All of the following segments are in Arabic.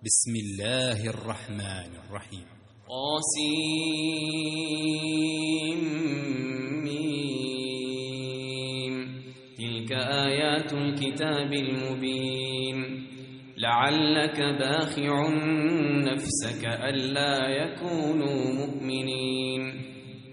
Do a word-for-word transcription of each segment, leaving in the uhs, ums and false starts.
بسم الله الرحمن الرحيم. قاسمين. تلك آيات الكتاب المبين. لعلك باخع نفسك ألا يكونوا مؤمنين.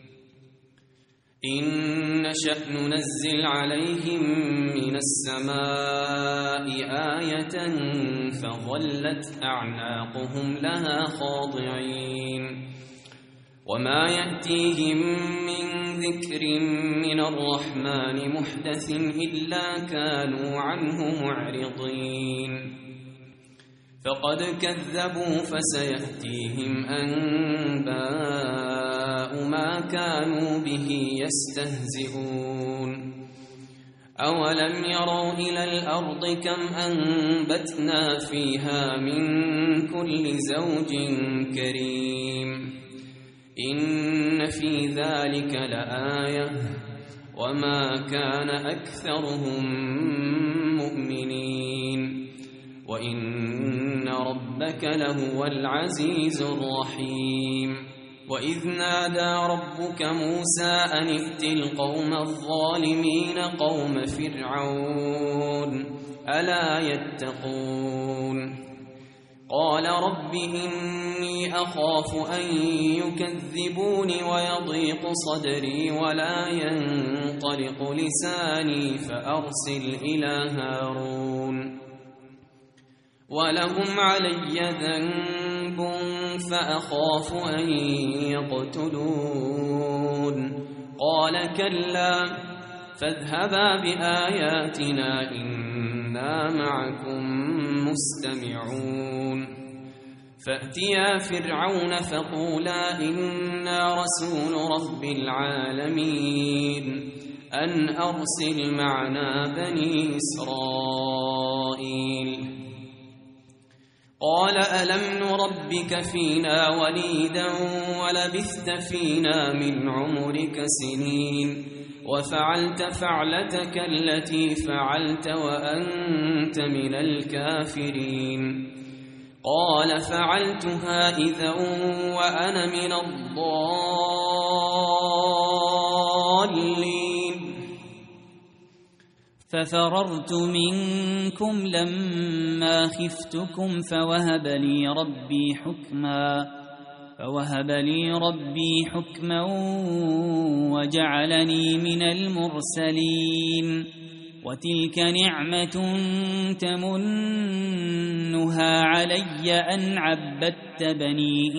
إن نشأ ننزل عليهم من السماء آية فظلت أعناقهم لها خاضعين. وما يأتيهم من ذكر من الرحمن محدث إلا كانوا عنه معرضين. فقد كذبوا فسيأتيهم أنباء ما كانوا به يستهزئون. أولم يروا إلى الأرض كم أنبتنا فيها من كل زوج كريم. إن في ذلك لآية وما كان أكثرهم مؤمنين وإن ربك لهو العزيز الرحيم. وإذ نادى ربك موسى أن ائت القوم الظالمين قوم فرعون ألا يتقون. قال رب إني أخاف أن يكذبون ويضيق صدري ولا ينطلق لساني فأرسل إلى هارون ولهم علي ذنب فأخاف أن يقتلون. قال كلا فاذهبا بآياتنا إنا معكم مستمعون. فأتيا فرعون فقولا إنا رسول رب العالمين أن أرسل معنا بني إسرائيل. قال ألم نربك فينا وليدا ولبثت فينا من عمرك سنين وفعلت فعلتك التي فعلت وأنت من الكافرين. قال فعلتها إذا وأنا من الضالين. ففررت منكم لما خفتكم فوهب لي ربي حكما فوهب لي ربي حكما وجعلني من المرسلين. وتلك نعمة تمنها علي أن عبدت بني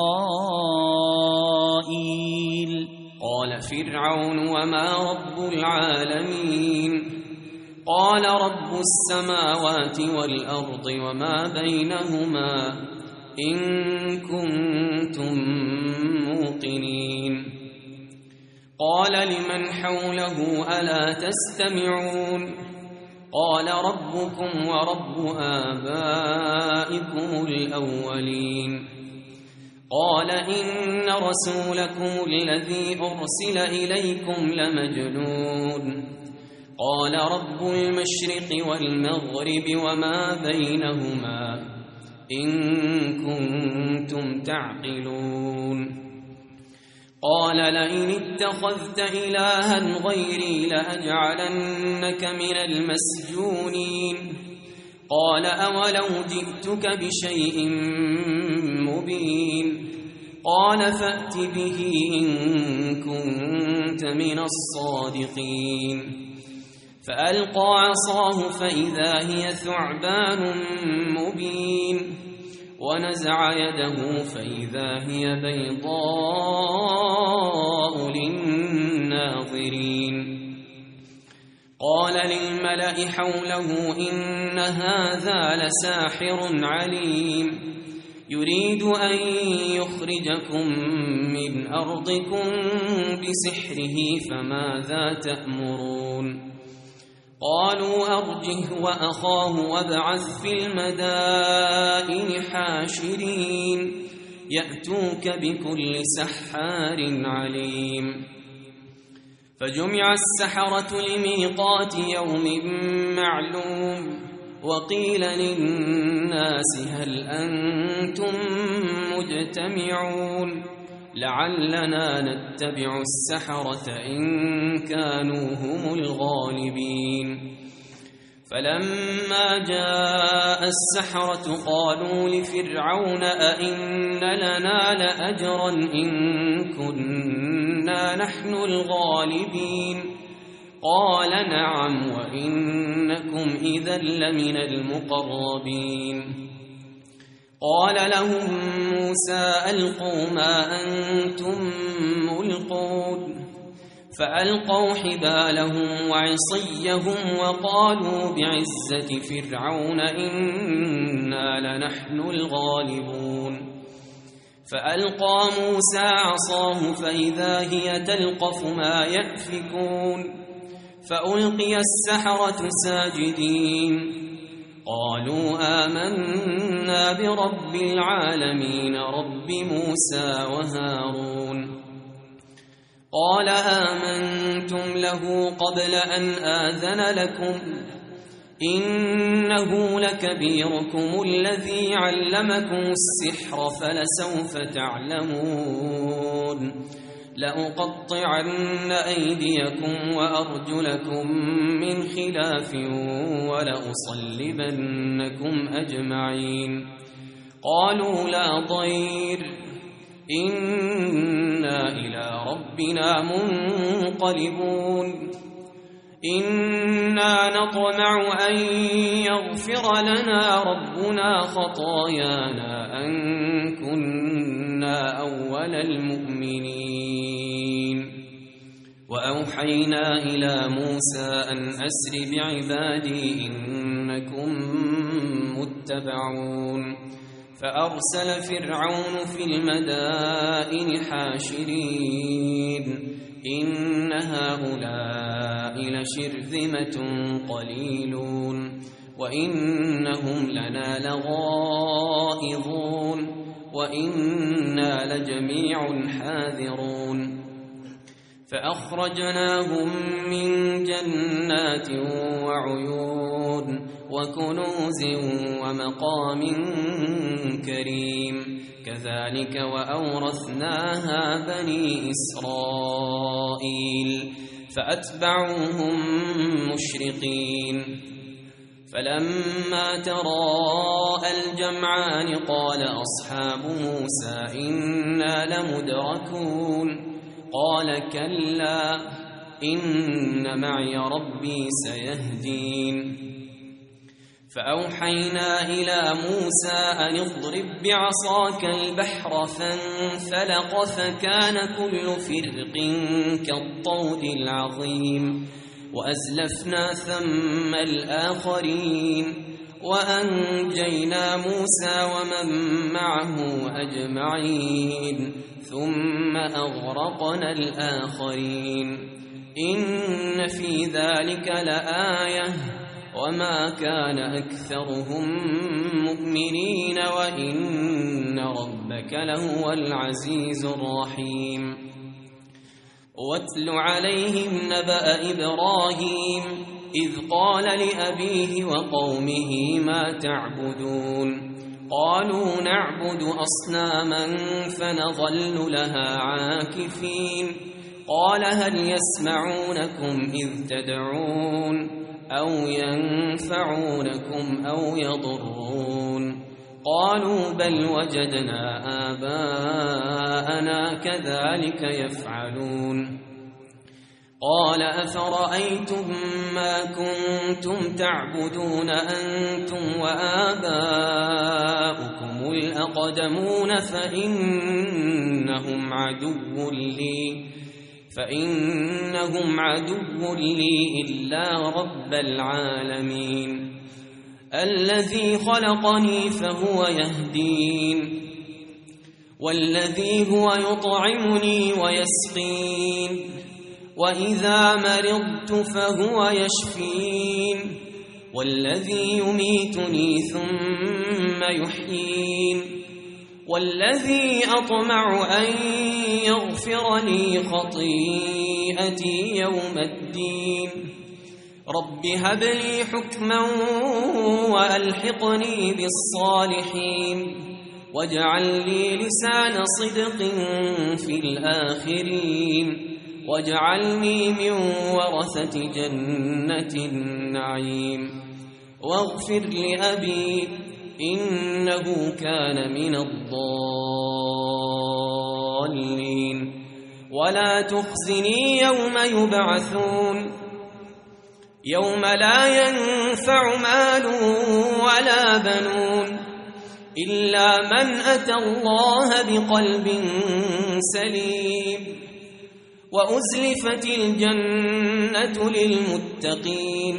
إسرائيل. قال فرعون وما رب العالمين. قال رب السماوات والأرض وما بينهما إن كنتم موقنين. قال لمن حوله ألا تستمعون. قال ربكم ورب آبائكم الأولين. قال إن رسولكم الذي أرسل إليكم لمجنون. قال رب المشرق والمغرب وما بينهما إن كنتم تعقلون. قال لئن اتخذت إلها غيري لأجعلنك من المسجونين. قال أولو جئتك بشيء مبين. قال فأت به إن كنت من الصادقين. فألقى عصاه فإذا هي ثعبان مبين ونزع يده فإذا هي بيضاء للناظرين. قال للملأ حوله إن هذا لساحر عليم يريد أن يخرجكم من أرضكم بسحره فماذا تأمرون. قالوا أرجه وأخاه وابعث في المدائن حاشرين يأتوك بكل سحار عليم. فجمع السحرة لميقات يوم معلوم وقيل للناس هل أنتم مجتمعون لعلنا نتبع السحرة إن كانوا هم الغالبين فلما جاء السحرة قالوا لفرعون أئن لنا لأجرا إن كنا نحن الغالبين قال نعم وإنكم إذا لمن المقربين قال لهم موسى ألقوا ما أنتم ملقون فألقوا حبالهم وعصيهم وقالوا بعزة فرعون إنا لنحن الغالبون فألقى موسى عصاه فإذا هي تلقف ما يأفكون فألقي السحرة ساجدين قالوا آمنا برب العالمين رب موسى وهارون قال آمنتم له قبل أن آذن لكم إنه لكبيركم الذي علمكم السحر فلسوف تعلمون لأقطعن أيديكم وأرجلكم من خلاف ولأصلبنكم أجمعين قالوا لا ضير إنا إلى ربنا منقلبون إنا نطمع أن يغفر لنا ربنا خطايانا أن كنا أول المؤمنين وأوحينا إلى موسى أن أسر بعبادي إنكم متبعون فأرسل فرعون في المدائن حاشرين إن هؤلاء لشرذمة قليلون وإنهم لنا لغائظون وإنا لجميع حاذرون فأخرجناهم من جنات وعيون وكنوز ومقام كريم كذلك وأورثناها بني إسرائيل فأتبعوهم مشرقين فلما تراءى الجمعان قال أصحاب موسى إنا لمدركون قال كلا إن معي ربي سيهدين فأوحينا إلى موسى أن اضرب بعصاك البحر فانفلق فكان كل فرق كالطود العظيم وأزلفنا ثم الآخرين وأنجينا موسى ومن معه أجمعين ثم أغرقنا الآخرين إن في ذلك لآية وما كان أكثرهم مؤمنين وإن ربك لهو العزيز الرحيم واتل عليهم نبأ إبراهيم إذ قال لأبيه وقومه ما تعبدون قالوا نعبد أصناما فنظل لها عاكفين قال هل يسمعونكم إذ تدعون أو ينفعونكم أو يضرون قالوا بل وجدنا آباءنا كذلك يفعلون قال أفرأيتم ما كنتم تعبدون أنتم وآباؤكم الأقدمون فإنهم عدو لي فإنهم عدو لي إلا رب العالمين الذي خلقني فهو يهدين والذي هو يطعمني ويسقين وإذا مرضت فهو يشفين والذي يميتني ثم يحيين والذي أطمع أن يغفر لي خطيئتي يوم الدين رب هب لي حكما وألحقني بالصالحين واجعل لي لسان صدق في الآخرين واجعلني من ورثة جنة النعيم واغفر لأبي إنه كان من الضالين ولا تخزني يوم يبعثون يوم لا ينفع مال ولا بنون إلا من أتى الله بقلب سليم وأزلفت الجنة للمتقين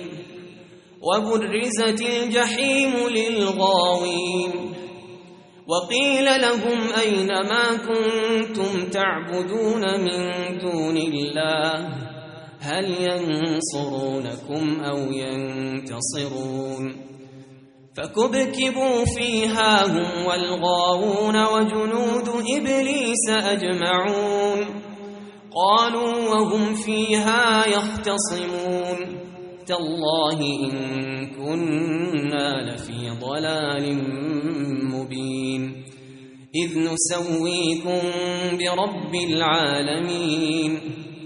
وبرزت الجحيم للغاوين وقيل لهم أين ما كنتم تعبدون من دون الله هل ينصرونكم أو ينتصرون فكبكبوا فيها هم والغاوون وجنود إبليس أجمعون قالوا وهم فيها يختصمون تالله إن كنا لفي ضلال مبين إذ نسويكم برب العالمين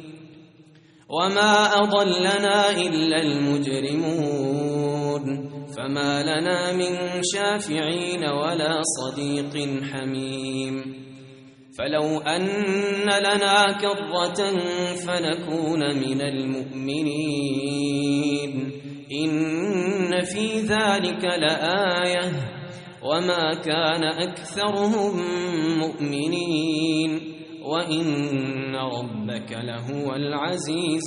وما أضلنا إلا المجرمون فما لنا من شافعين ولا صديق حميم فلو أن لنا كرة فنكون من المؤمنين إن في ذلك لآية وما كان أكثرهم مؤمنين وإن ربك لهو العزيز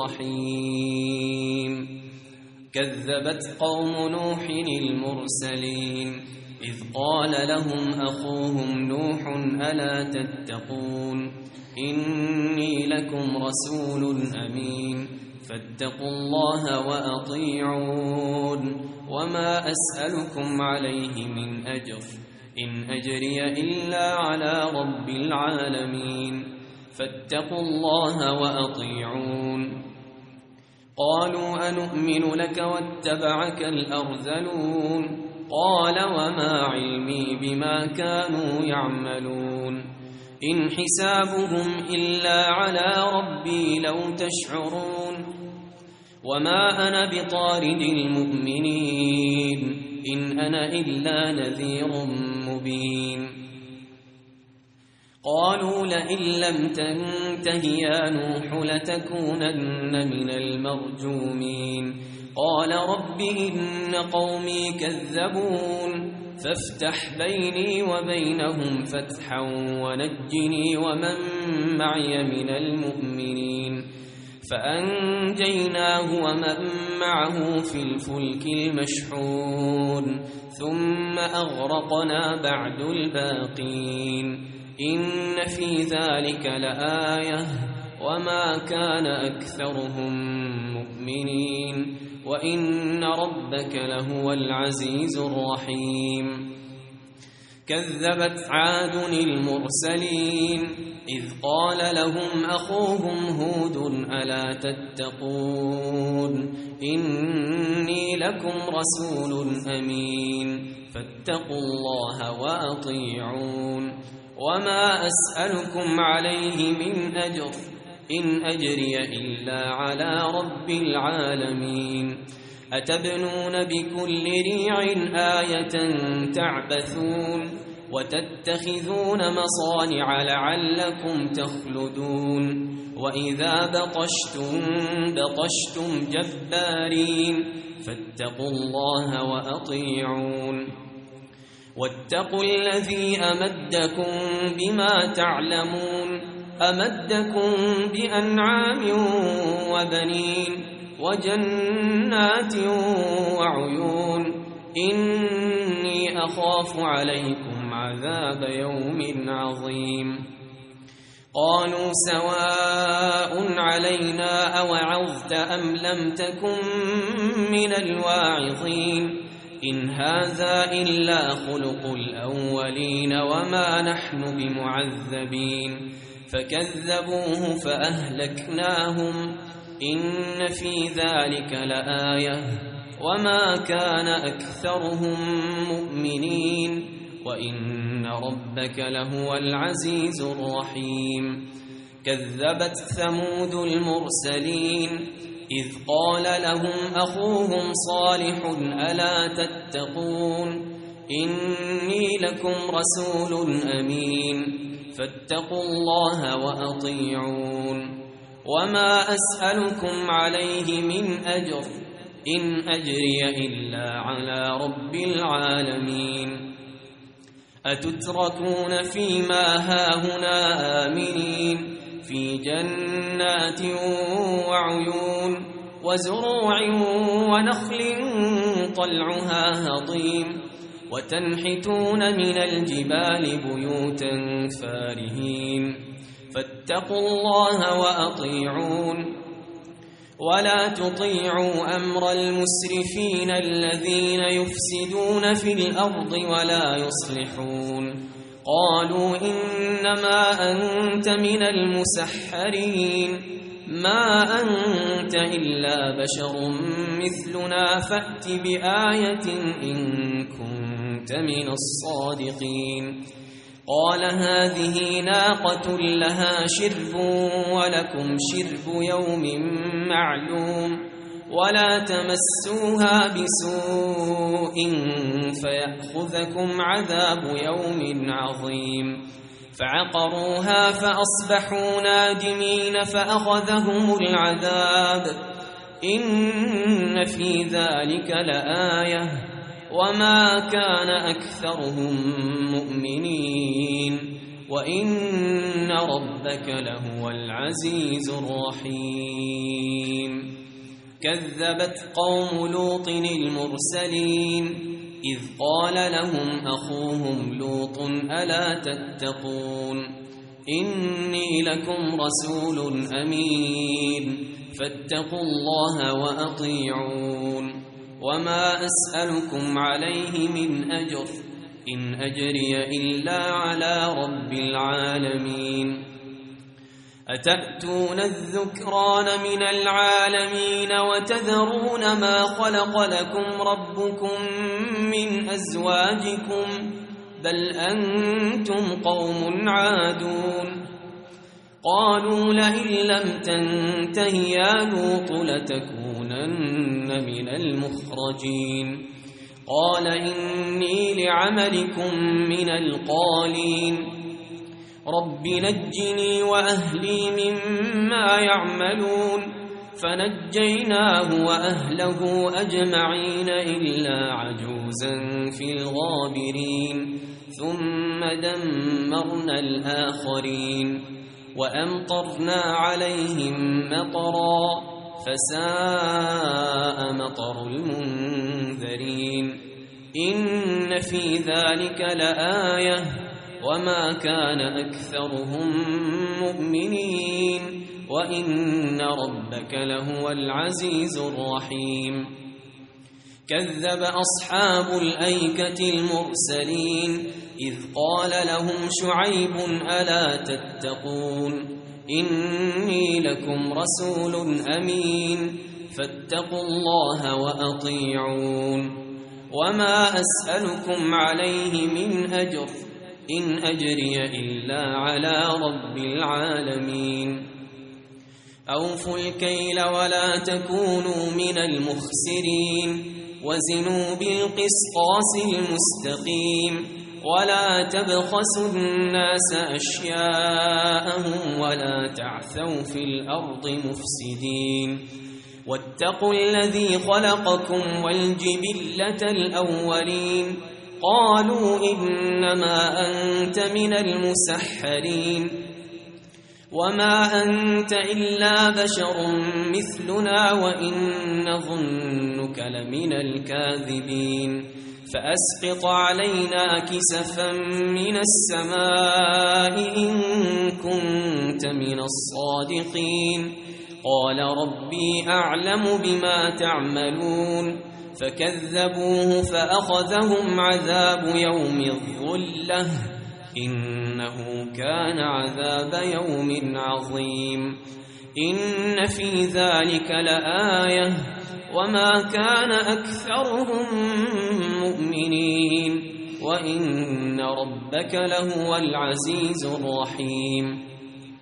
الرحيم كذبت قوم نوح المرسلين إذ قال لهم أخوهم نوح ألا تتقون إني لكم رسول أمين فاتقوا الله وأطيعون وما أسألكم عليه من أجر إن أجري إلا على رب العالمين فاتقوا الله وأطيعون قالوا أنؤمن لك واتبعك الأرذلون قال وما علمي بما كانوا يعملون إن حسابهم إلا على ربي لو تشعرون وما أنا بطارد المؤمنين إن أنا إلا نذير مبين قالوا لئن لم تنته يا نوح لتكونن من المرجومين قال رب إن قومي كذبون فافتح بيني وبينهم فتحا ونجني ومن معي من المؤمنين فأنجيناه ومن معه في الفلك المشحون ثم أغرقنا بعد الباقين إن في ذلك لآية وما كان أكثرهم مؤمنين وإن ربك لهو العزيز الرحيم كذبت عاد المرسلين إذ قال لهم أخوهم هود ألا تتقون إني لكم رسول أمين فاتقوا الله وأطيعون وما أسألكم عليه من أجر إن أجري إلا على رب العالمين أتبنون بكل ريع آية تعبثون وتتخذون مصانع لعلكم تخلدون وإذا بطشتم بطشتم جبارين فاتقوا الله وأطيعون واتقوا الذي أمدكم بما تعلمون أمدكم بأنعام وبنين وجنات وعيون إني أخاف عليكم عذاب يوم عظيم قالوا سواء علينا أوعظت أم لم تكن من الواعظين إن هذا إلا خلق الأولين وما نحن بمعذبين فكذبوه فأهلكناهم إن في ذلك لآية وما كان أكثرهم مؤمنين وإن ربك لهو العزيز الرحيم كذبت ثمود المرسلين إذ قال لهم أخوهم صالح ألا تتقون إني لكم رسول أمين فاتقوا الله وأطيعون وما أسألكم عليه من أجر إن أجري إلا على رب العالمين أتتركون فيما هاهنا آمنين في جنات وعيون وزروع ونخل طلعها هضيم وتنحتون من الجبال بيوتا فارهين فاتقوا الله وأطيعون ولا تطيعوا أمر المسرفين الذين يفسدون في الأرض ولا يصلحون قالوا إنما أنت من المسحرين ما أنت إلا بشر مثلنا فأت بآية إن كنت من الصادقين قال هذه ناقة لها شرب ولكم شرب يوم معلوم ولا تمسوها بسوء فيأخذكم عذاب يوم عظيم فعقروها فأصبحوا نادمين فأخذهم العذاب إن في ذلك لآية وما كان أكثرهم مؤمنين وإن ربك لهو العزيز الرحيم كذبت قوم لوط المرسلين إذ قال لهم أخوهم لوط ألا تتقون إني لكم رسول أمين فاتقوا الله وأطيعون وما أسألكم عليه من أجر إن أجري إلا على رب العالمين أتأتون الذكران من العالمين وتذرون ما خلق لكم ربكم من أزواجكم بل أنتم قوم عادون قالوا لئن لم تنته يا لوط لتكونن من المخرجين قال إني لعملكم من القالين رب نجني وأهلي مما يعملون فنجيناه وأهله أجمعين إلا عجوزا في الغابرين ثم دمرنا الآخرين وأمطرنا عليهم مطرا فساء مطر المنذرين إن في ذلك لآية وما كان أكثرهم مؤمنين وإن ربك لهو العزيز الرحيم كذب أصحاب الأيكة المرسلين إذ قال لهم شعيب ألا تتقون إني لكم رسول أمين فاتقوا الله وأطيعون وما أسألكم عليه من أجر إن أجري إلا على رب العالمين أوفوا الكيل ولا تكونوا من المخسرين وزنوا بالقسطاس المستقيم ولا تبخسوا الناس أشياءهم ولا تعثوا في الأرض مفسدين واتقوا الذي خلقكم والجبلة الأولين قالوا إنما أنت من المسحرين وما أنت إلا بشر مثلنا وإن نظنك لمن الكاذبين فأسقط علينا كسفا من السماء إن كنت من الصادقين قال ربي أعلم بما تعملون فكذبوه فأخذهم عذاب يوم الظلة إنه كان عذاب يوم عظيم إن في ذلك لآية وما كان أكثرهم مؤمنين وإن ربك لهو العزيز الرحيم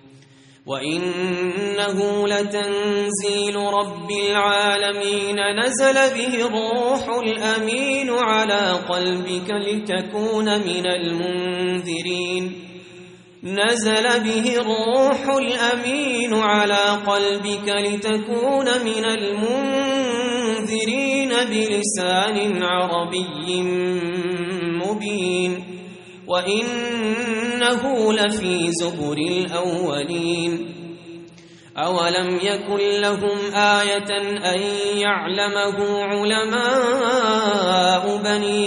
وإنه لتنزيل رب العالمين نزل به الروح الأمين على قلبك لتكون من المنذرين نزل به الروح الأمين على قلبك لتكون من المنذرين بلسان عربي مبين وإنه لفي زبر الأولين أولم يكن لهم آية أن يعلمه علماء بني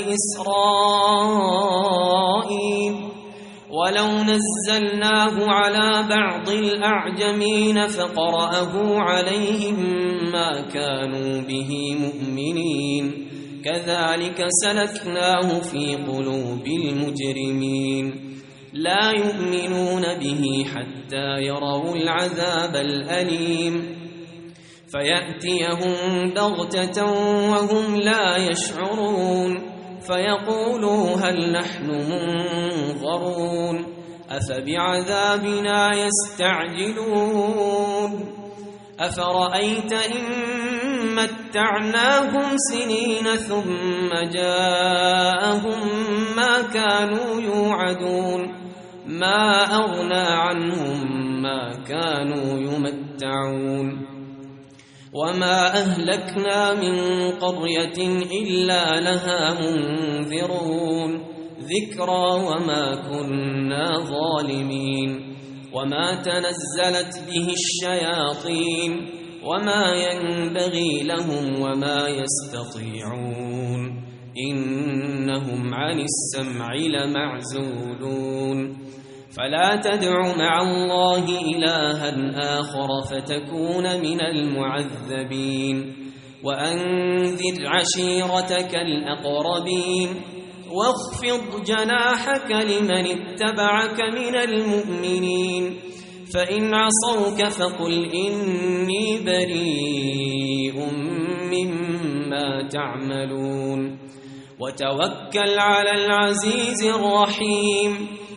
إسرائيل ولو نزلناه على بعض الأعجمين فقرأه عليهم ما كانوا به مؤمنين كذلك سلكناه في قلوب المجرمين لا يؤمنون به حتى يروا العذاب الأليم فيأتيهم بغتة وهم لا يشعرون فيقولوا هل نحن منظرون أفبعذابنا يستعجلون أفرأيت إن متعناهم سنين ثم جاءهم ما كانوا يوعدون ما أغنى عنهم ما كانوا يمتعون وما أهلكنا من قرية إلا لها منذرون ذكرى وما كنا ظالمين وما تنزلت به الشياطين وما ينبغي لهم وما يستطيعون إنهم عن السمع لمعزولون فلا تدع مع الله إلها آخر فتكون من المعذبين وأنذر عشيرتك الأقربين واخفض جناحك لمن اتبعك من المؤمنين فإن عصوك فقل إني بريء مما تعملون وتوكل على العزيز الرحيم